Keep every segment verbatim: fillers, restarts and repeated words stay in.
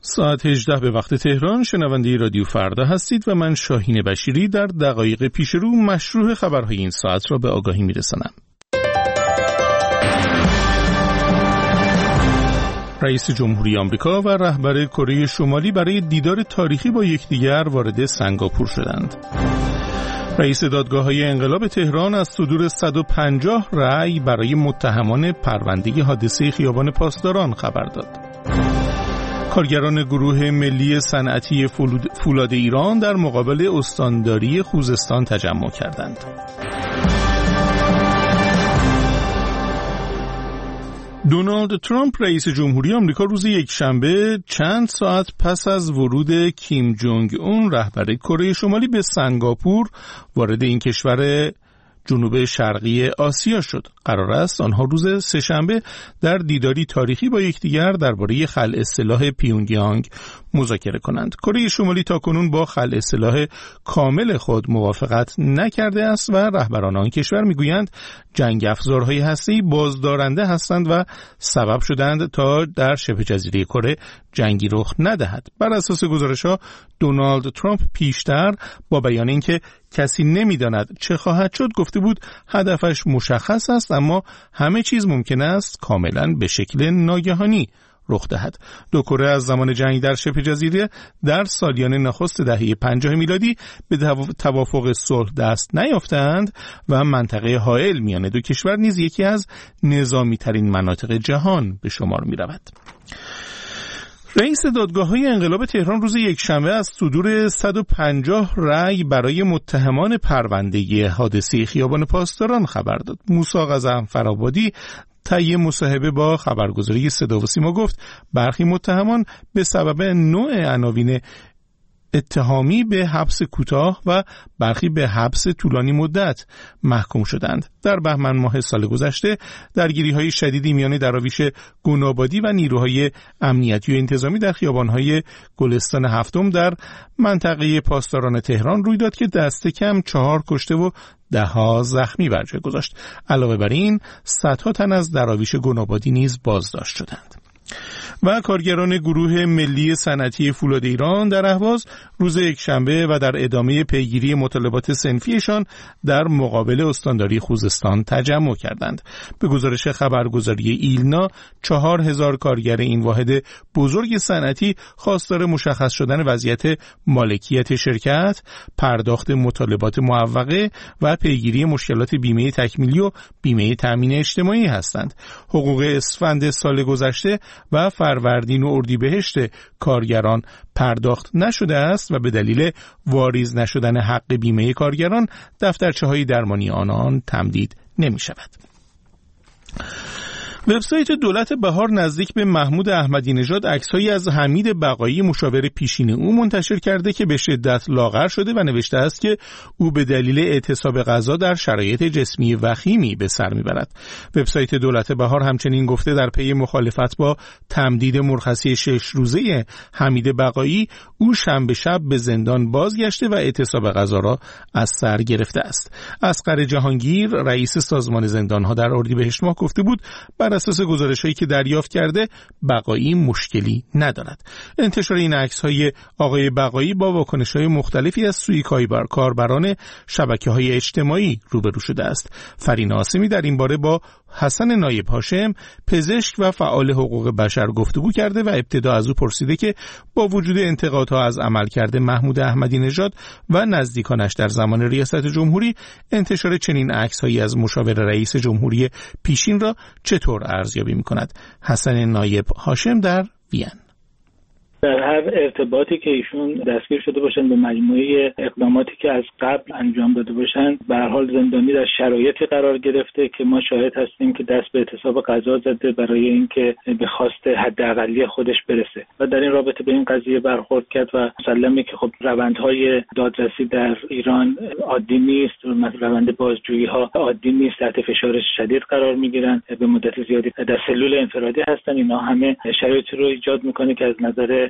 ساعت هجده به وقت تهران، شنونده رادیو فردا هستید و من شاهین بشیری در دقایق پیش رو مشروع خبرهای این ساعت را به آگاهی میرسانم. رئیس جمهوری آمریکا و رهبر کره شمالی برای دیدار تاریخی با یکدیگر وارد سنگاپور شدند. رئیس دادگاه‌های انقلاب تهران از صدور صد و پنجاه رأی برای متهمان پرونده حادثه خیابان پاسداران خبر داد. کارگران گروه ملی صنعتی فولاد ایران در مقابل استانداری خوزستان تجمع کردند. دونالد ترامپ رئیس جمهوری آمریکا روز یکشنبه چند ساعت پس از ورود کیم جونگ اون رهبر کره شمالی به سنگاپور وارد این کشور جنوب شرقی آسیا شد. قرار است آنها روز سه‌شنبه در دیداری تاریخی با یکدیگر درباره خلع سلاح پیونگیانگ مذاکره کنند. کره شمالی تاکنون با خلع سلاح کامل خود موافقت نکرده است و رهبران آن کشور میگویند جنگ افزارهای هسته‌ای بازدارنده هستند و سبب شدند تا در شبه جزیره کره جنگی رخ ندهد. بر اساس گزارش‌ها دونالد ترامپ پیشتر با بیان اینکه کسی نمی‌داند چه خواهد شد گفته بود هدفش مشخص است، اما همه چیز ممکن است کاملا به شکل ناگهانی رخ دهد. دو کره از زمان جنگ در شبه جزیره در سالیان نخست دهه پنجاه میلادی به توافق صلح دست نیافتند و منطقه حائل میان دو کشور نیز یکی از نظامی ترین مناطق جهان به شمار می رود. رئیس دادگاه‌های انقلاب تهران روز یکشنبه از صدور صد و پنجاه رأی برای متهمان پرونده حادثه خیابان پاسداران خبر داد. موسی غضنفرآبادی طی مصاحبه با خبرگزاری صدا و سیما گفت برخی متهمان به سبب نوع عناوین اتهامی به حبس کوتاه و برخی به حبس طولانی مدت محکوم شدند. در بهمن ماه سال گذشته درگیری‌های شدیدی میان دراویش گنابادی و نیروهای امنیتی و انتظامی در خیابان‌های گلستان هفتم در منطقه پاسداران تهران روی داد که دست کم چهار کشته و ده ها زخمی بر جای گذاشت. علاوه بر این صدها تن از دراویش گنابادی نیز بازداشت شدند. و کارگران گروه ملی صنعتی فولاد ایران در اهواز روز یکشنبه و در ادامه پیگیری مطالبات صنفیشان در مقابل استانداری خوزستان تجمع کردند. به گزارش خبرگزاری ایلنا چهار هزار کارگر این واحد بزرگ صنعتی خواستار مشخص شدن وضعیت مالکیت شرکت، پرداخت مطالبات معوقه و پیگیری مشکلات بیمه تکمیلی و بیمه تامین اجتماعی هستند. حقوق اسفند سال گذشته و فروردین و اردیبهشت کارگران پرداخت نشده است و به دلیل واریز نشدن حق بیمه کارگران دفترچه‌های درمانی آنان تمدید نمی شود. وبسایت دولت بهار نزدیک به محمود احمدی نژاد عکس‌هایی از حمید بقایی مشاور پیشین او منتشر کرده که به شدت لاغر شده و نوشته است که او به دلیل اعتصاب غذا در شرایط جسمی وخیمی به سر میبرد. وبسایت دولت بهار همچنین گفته در پی مخالفت با تمدید مرخصی شش روزه حمید بقایی او شنبه شب به زندان بازگشته و اعتصاب غذا را از سر گرفته است. اصغر جهانگیر رئیس سازمان زندان‌ها در اردیبهشت ماه گفته بود بر اساس گزارش‌هایی که دریافت کرده بقایی مشکلی ندارد. انتشار این عکس‌های آقای بقایی با واکنش‌های مختلفی از سوی کاربران شبکه‌های اجتماعی روبرو شده است. فرین عاصمی در این باره با حسن نایب هاشم پزشک و فعال حقوق بشر گفتگو کرده و ابتدا از او پرسیده که با وجود انتقادها از عملکرد محمود احمدی نژاد و نزدیکانش در زمان ریاست جمهوری انتشار چنین عکس‌هایی از مشاور رئیس جمهوری پیشین را چطور ارزیابی می‌کند. حسن نایب هاشم در وین: در هر ارتباطی که ایشون دستگیر شده باشن به مجموعه اقداماتی که از قبل انجام داده باشن، به هر حال زندانی در شرایطی قرار گرفته که ما شاهد هستیم که دست به اعتصاب غذا زده برای اینکه به خواست حداقلی خودش برسه و در این رابطه به این قضیه برخورد کرد و مسلمه که خب روندهای دادرسی در ایران عادی نیست، روند بازجویی ها عادی نیست، تحت فشار شدید قرار میگیرن، به مدت زیادی در سلول انفرادی هستن. اینا همه شرایطی رو ایجاد میکنه که از نظر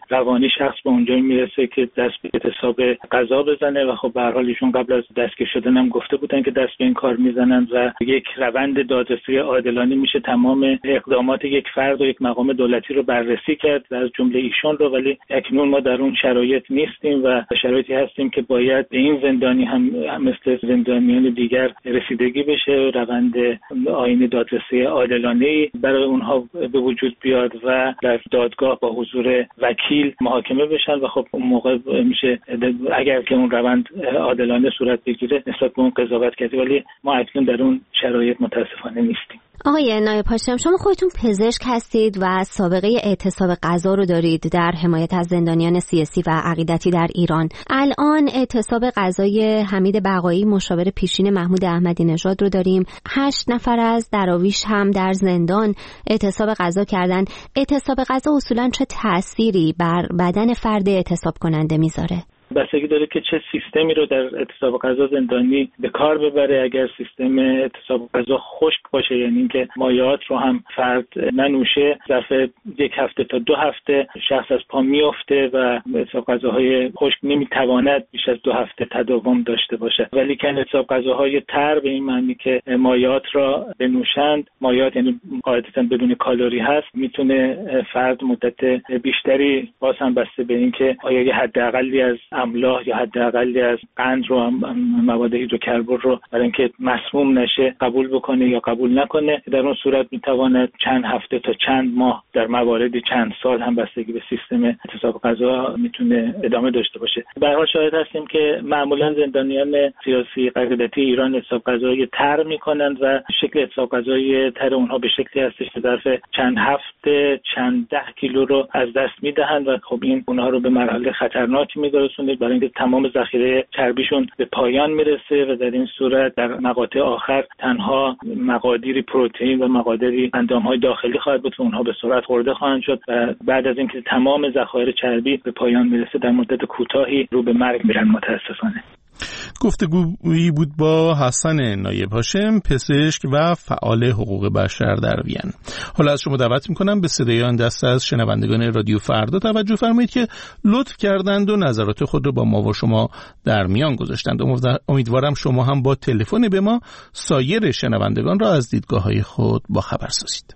روانی شخص به اونجایی میرسه که دست به اعتصاب غذا بزنه و خب به هر حال ایشون قبل از دستگیر شدن هم گفته بودن که دست به این کار میزنن و یک روند دادرسی عادلانه میشه تمام اقدامات یک فرد و یک مقام دولتی رو بررسی کرد و از جمله ایشون رو، ولی اکنون ما در اون شرایط نیستیم و شرایطی هستیم که باید به این زندانی هم مثل زندانیان دیگر رسیدگی بشه، روند آیین دادرسی عادلانه برای اونها به وجود بیاد و در دادگاه با حضور وکیل محاکمه بشن و خب اون موقع میشه اگر که اون روند عادلانه صورت بگیره نسبت به اون قضاوت کرد، ولی ما اکنون در اون شرایط متاسفانه نیستیم. آقای نایب هاشم، شما خودتون پزشک هستید و سابقه اعتصاب غذا رو دارید در حمایت از زندانیان سیاسی و عقیدتی در ایران. الان اعتصاب غذای حمید بقایی مشاور پیشین محمود احمدی نژاد رو داریم. هشت نفر از دراویش هم در زندان اعتصاب غذا کردن. اعتصاب غذا اصولاً چه تأثیری بر بدن فرد اعتصاب کننده میذاره؟ بستگی داره که چه سیستمی رو در اعتصاب غذا زندانی به کار ببره. اگر سیستم اعتصاب غذا خشک باشه، یعنی اینکه مایعات رو هم فرد ننوشه، ظرف یک هفته تا دو هفته شخص از پا میفته و اعتصاب غذاهای خشک نمیتواند بیش از دو هفته تداوم داشته باشه. ولی که اعتصاب غذاهای تر به این معنی که مایعات را بنوشند، مایعات یعنی قاعدتاً بدون کالری هست، میتونه فرد مدت بیشتری باز هم بسته به اینکه آیا یه حداقلی از املاح یا حداقلی از قند رو، مواد هیدروکربن رو برای اینکه مسموم نشه قبول بکنه یا قبول نکنه. در اون صورت میتواند چند هفته تا چند ماه، در مواردی چند سال هم بستگی به سیستم اعتصاب غذا میتونه ادامه داشته باشه. به هر حال شاهد هستیم که معمولا زندانیان سیاسی عقیدتی ایران اعتصاب غذایی تر میکنند و شکل اعتصاب غذایی تر اونها به شکلی هستش که ظرف چند هفته چند ده کیلو رو از دست میدهند و خب این اونها رو به مرحله خطرناکی میرسونه، برای اینکه تمام ذخیره چربیشون به پایان میرسه و در این صورت در مقاطع آخر تنها مقادیری پروتئین و مقادیری اندامهای داخلی خواهد بود که اونها به سرعت خورده خواهند شد و بعد از اینکه تمام ذخایر چربی به پایان میرسه در مدت کوتاهی رو به مرگ میرن متاسفانه. گفتگویی بود با حسن نایب هاشم، پزشک و فعال حقوق بشر در وین. حالا از شما دعوت میکنم به صدای آن دسته از شنوندگان رادیو فردا توجه فرمایید که لطف کردند و نظرات خود رو با ما و شما در میان گذاشتند. امیدوارم شما هم با تلفن به ما سایر شنوندگان را از دیدگاه‌های خود با خبر سازید.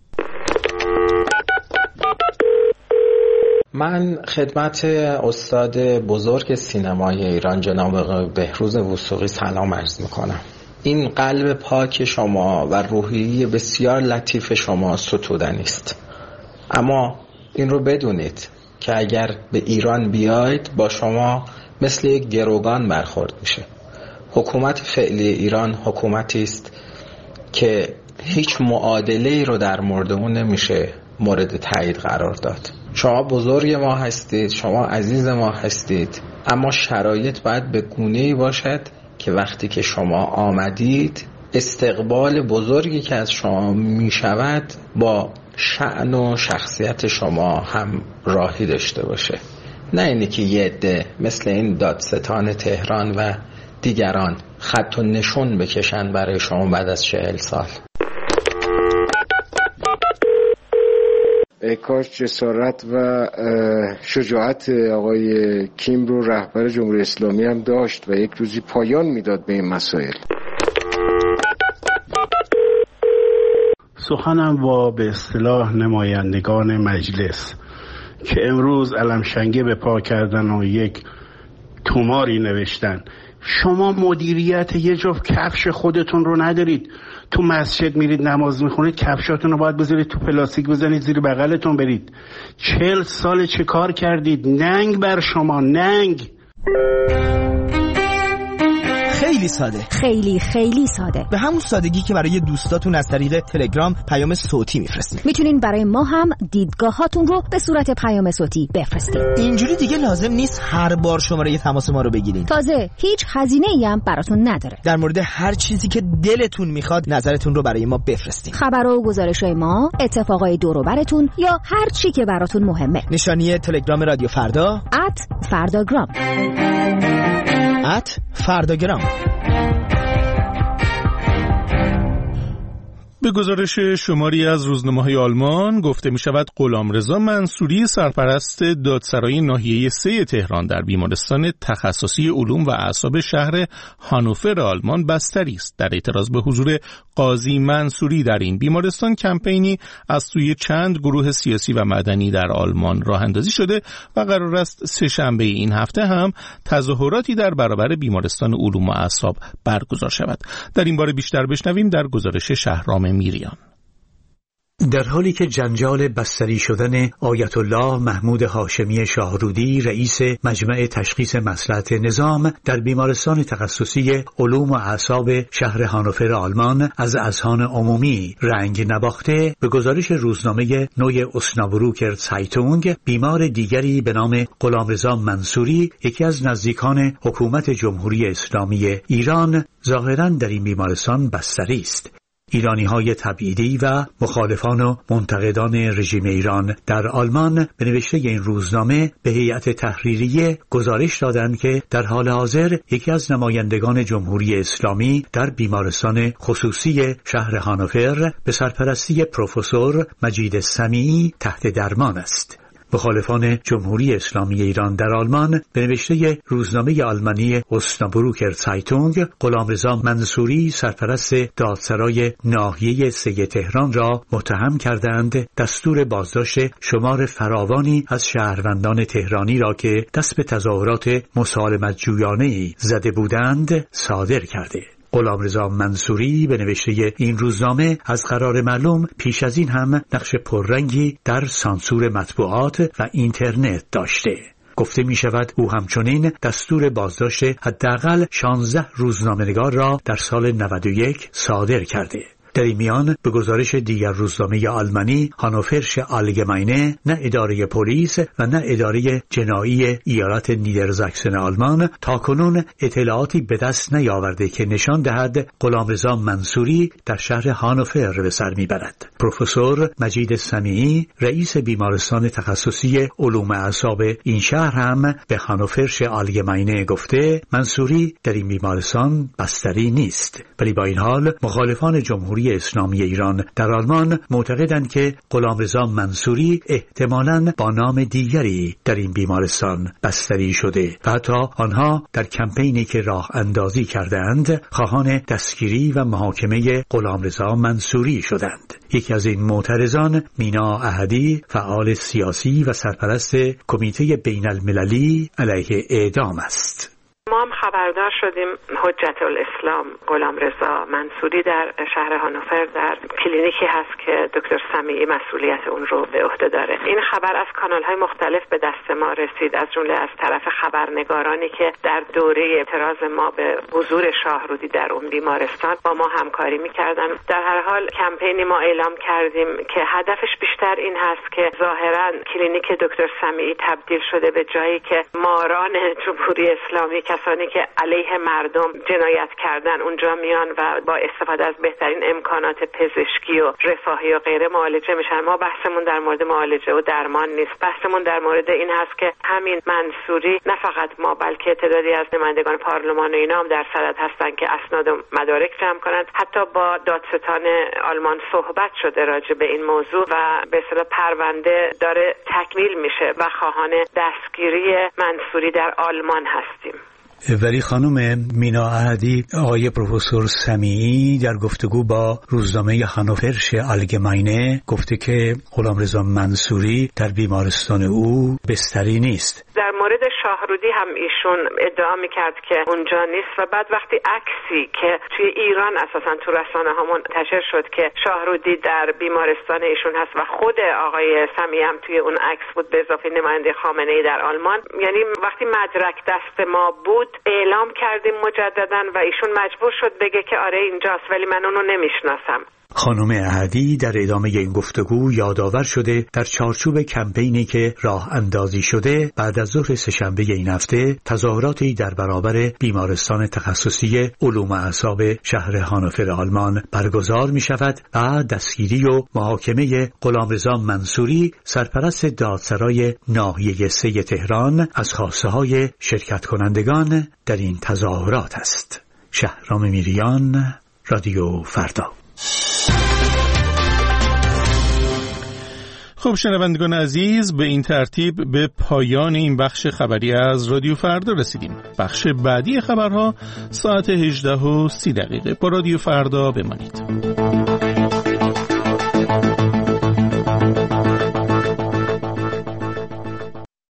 من خدمت استاد بزرگ سینمای ایران جناب بهروز وثوقی سلام عرض میکنم. این قلب پاک شما و روحیه بسیار لطیف شما ستودنی است، اما این رو بدونید که اگر به ایران بیاید با شما مثل یک گروگان برخورد میشه. حکومت فعلی ایران حکومتی است که هیچ معادله‌ای رو در مورد اون نمیشه مورد تایید قرار داد. شما بزرگ ما هستید، شما عزیز ما هستید، اما شرایط باید به گونه‌ای باشد که وقتی که شما آمدید استقبال بزرگی که از شما می شود با شأن و شخصیت شما هم راهی داشته باشه، نه اینی که یه عده مثل این دادستان تهران و دیگران خط و نشون بکشن برای شما بعد از چهل سال. کاش جسارت و شجاعت آقای کیم رو رهبر جمهوری اسلامی هم داشت و یک روزی پایان میداد به این مسائل. سخنم با به اصطلاح نمایندگان مجلس که امروز علمشنگه به پا کردن و یک توماری نوشتن. شما مدیریت یه جفت کفش خودتون رو ندارید. تو مسجد میرید نماز میخونید، کفشاتون رو باید بذارید تو پلاستیک بزنید زیر بغلتون برید. چهل سال چه کار کردید؟ ننگ بر شما، ننگ. خیلی ساده، خیلی خیلی ساده، به همون سادگی که برای دوستاتون از طریق تلگرام پیام صوتی میفرستید. میتونین برای ما هم دیدگاهاتون رو به صورت پیام صوتی بفرستید. اینجوری دیگه لازم نیست هر بار شماره تماس ما رو بگیرید. تازه هیچ هزینه‌ای هم براتون نداره. در مورد هر چیزی که دلتون میخواد نظرتون رو برای ما بفرستید. خبر و گزارش‌های ما، اتفاقای دور و براتون یا هر چی که براتون مهمه. نشانی تلگرام رادیو فردا ات فرداگرام ات فرداگرام. به گزارش شماری از روزنامه‌های آلمان گفته می‌شود غلامرضا منصوری سرپرست دادسرای ناحیه سه تهران در بیمارستان تخصصی علوم و اعصاب شهر هانوفر آلمان بستری است. در اعتراض به حضور قاضی منصوری در این بیمارستان کمپینی از سوی چند گروه سیاسی و مدنی در آلمان راه اندازی شده و قرار است سه شنبه این هفته هم تظاهراتی در برابر بیمارستان علوم و اعصاب برگزار شود. در این باره بیشتر بشنویم در گزارش شهرام میریان. در حالی که جنجال بستری شدن آیت الله محمود هاشمی شاهرودی رئیس مجمع تشخیص مصلحت نظام در بیمارستان تخصصی علوم و اعصاب شهر هانوفر آلمان از اذهان عمومی رنگ نباخته، به گزارش روزنامه نوی اسنابروکر سایتونگ بیمار دیگری به نام غلامرضا منصوری، یکی از نزدیکان حکومت جمهوری اسلامی ایران، ظاهراً در این بیمارستان بستری است. ایرانی‌های تبعیدی و مخالفان و منتقدان رژیم ایران در آلمان به نوشته این روزنامه به هیئت تحریریه گزارش دادند که در حال حاضر یکی از نمایندگان جمهوری اسلامی در بیمارستان خصوصی شهر هانوفر به سرپرستی پروفسور مجید سمیعی تحت درمان است. مخالفان جمهوری اسلامی ایران در آلمان به نوشته روزنامه آلمانی اسنابروکر سایتونگ غلامرضا منصوری سرپرست دادسرای ناحیه سه تهران را متهم کردند دستور بازداشت شمار فراوانی از شهروندان تهرانی را که دست به تظاهرات مسالمت جویانه‌ای زده بودند صادر کرده. غلامرضا منصوری به نوشته این روزنامه از قرار معلوم پیش از این هم نقش پررنگی در سانسور مطبوعات و اینترنت داشته. گفته می شود او همچنین دستور بازداشت حداقل شانزده روزنامه‌نگار را در سال نود و یک صادر کرده. در این میان به گزارش دیگر روزنامه آلمانی هانوفرش آلگماینه، نه اداره پلیس و نه اداره جنایی ایالت نیدرزاکسن آلمان تاکنون اطلاعاتی به دست نیاورده که نشان دهد غلامرضا منصوری در شهر هانوفر به سر میبرد. پروفسور مجید سمیعی رئیس بیمارستان تخصصی علوم اعصاب این شهر هم به هانوفرش آلگماینه گفته منصوری در این بیمارستان بستری نیست، ولی با این حال مخالفان جمهوری اسلامی ایران در آلمان معتقدند که غلامرضا منصوری احتمالاً با نام دیگری در این بیمارستان بستری شده و حتی آنها در کمپینی که راه اندازی کردند خواهان دستگیری و محاکمه غلامرضا منصوری شدند. یکی از این معترضان مینا احدی فعال سیاسی و سرپرست کمیته بین المللی علیه اعدام است. ما هم خبردار شدیم حجت الاسلام غلامرضا منصوری در شهر هانوفر در کلینیکی هست که دکتر سمیعی مسئولیت اون رو به عهده داره. این خبر از کانال‌های مختلف به دست ما رسید، از جمله از طرف خبرنگارانی که در دوره اعتراض ما به حضور شاهرودی در اون بیمارستان با ما همکاری می‌کردن. در هر حال کمپینی ما اعلام کردیم که هدفش بیشتر این هست که ظاهراً کلینیک دکتر سمیعی تبدیل شده به جایی که ماران جمهوری اسلامی، کسانی که علیه مردم جنایت کردن اونجا میان و با استفاده از بهترین امکانات پزشکی و رفاهی و غیره معالجه میشن. ما بحثمون در مورد معالجه و درمان نیست، بحثمون در مورد این هست که همین منصوری نه فقط ما بلکه تعدادی از نمایندگان پارلمان و اینا هم در صدد هستن که اسناد و مدارک جمع کنند. حتی با دادستان آلمان صحبت شده راجع به این موضوع و به اصطلاح پرونده داره تکمیل میشه و خواهان دستگیری منصوری در آلمان هستیم. ولی خانم مینا احدی، آقای پروفسور سمیعی در گفتگو با روزنامه هانوفرش آلگماینه گفته که غلامرضا منصوری در بیمارستان او بستری نیست. در مورد شاهرودی هم ایشون ادعا میکرد که اونجا نیست و بعد وقتی عکسی که توی ایران اساسا تو رسانه ها منتشر شد که شاهرودی در بیمارستان ایشون هست و خود آقای سمیعی هم توی اون عکس بود به اضافه نماینده خامنه‌ای در آلمان، یعنی وقتی مدرک دست ما بود اعلام کردیم مجددا و ایشون مجبور شد بگه که آره اینجاست ولی من اونو نمیشناسم. خانم احدی در ادامه این گفتگو یادآور شده در چارچوب کمپینی که راه اندازی شده بعد از ظهر سه‌شنبه این هفته تظاهراتی در برابر بیمارستان تخصصی علوم اعصاب شهر هانوفر آلمان برگزار می شود و دستگیری و محاکمه غلامرضا منصوری سرپرست دادسرای ناحیه سه تهران از خواسته های شرکت کنندگان در این تظاهرات است. شهرام میریان، رادیو فردا. خب شنوندگان عزیز، به این ترتیب به پایان این بخش خبری از رادیو فردا رسیدیم. بخش بعدی خبرها ساعت هجده و سی دقیقه. با رادیو فردا بمانید.